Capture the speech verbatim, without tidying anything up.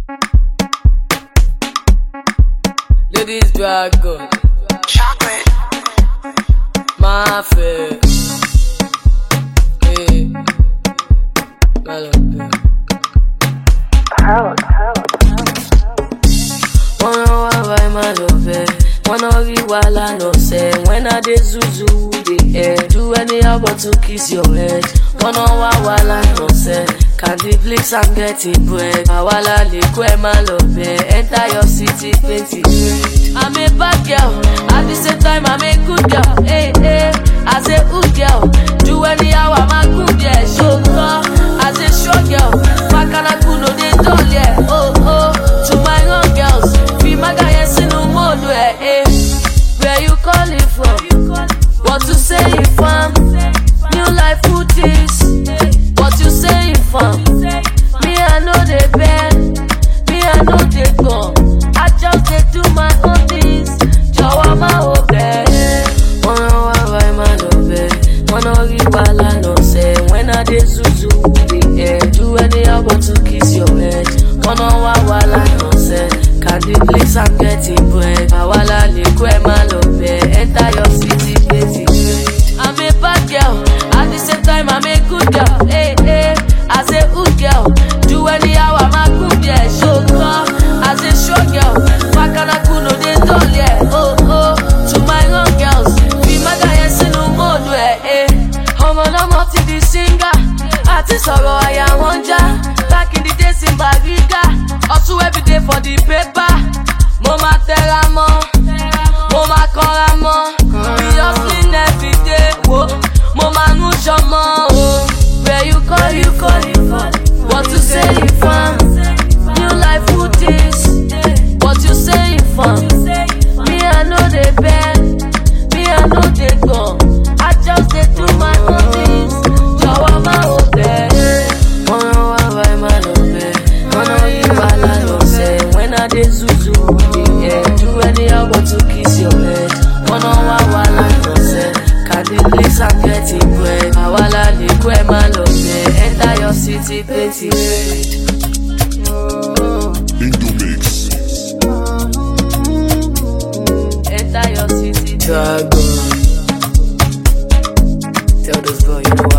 Ladies dragon, Chocolate. my face. Hey, melody. Harold, Harold, Wanna why my love? Wanna be while I know say when I dey zuzu the air. Do anyhow but to kiss your head. Wanna why while I know say candy flicks I'm getting bread. Awala liquid my love. Enter your city plenty. I'm a bad girl, at the same time I'm a good girl. Hey, hey, as a good girl, do anyhow I'm a good girl. Show girl, as a short girl, Makana kuno de doll, yeah. Oh, oh, to my young girls, be my guy, yes, in no mode, where, eh. Where you calling from? What you saying from? New life food is, what you saying from? Me, I know they bad, me, I know they go. I just they do my own things. Jawa my obey. Wanna why my love? Wanna be while I know say when I dey zuzu the air. Do anyhow but to kiss your head. Wanna why while I know say candy please I'm getting bread. Awala liquid my love. Enter your city plenty. I'm a bad girl, at the same time I'm a good girl. Hey, hey, as a good girl, do anyhow I'm a good girl. Show girl, as a show girl, Makana kuno de doll, yeah. Oh, oh, to my young girls, be my guy, yes, in no mode, where, eh. Homo no multi the singer, artist sorrow I am wonder. Back in the days in Bariga, also every day for the paper. Mama teramo, mama koramo, we hustling every day. Whoa, mama no shamo. Where you call, you call it for? What to say it from? New life food is, what you saying from? Me I know they bad, me I know they go. I just they do my own things. Jawa my obey. Wanna why my love? Wanna you while I know say when I dey zuzu the air. Do anyhow but to kiss your head. Wanna why while I know say candy please I'm getting bread. Awala liquid my love. Enter your city plenty. Indomix. Enter your city dragon. Tell this girl you know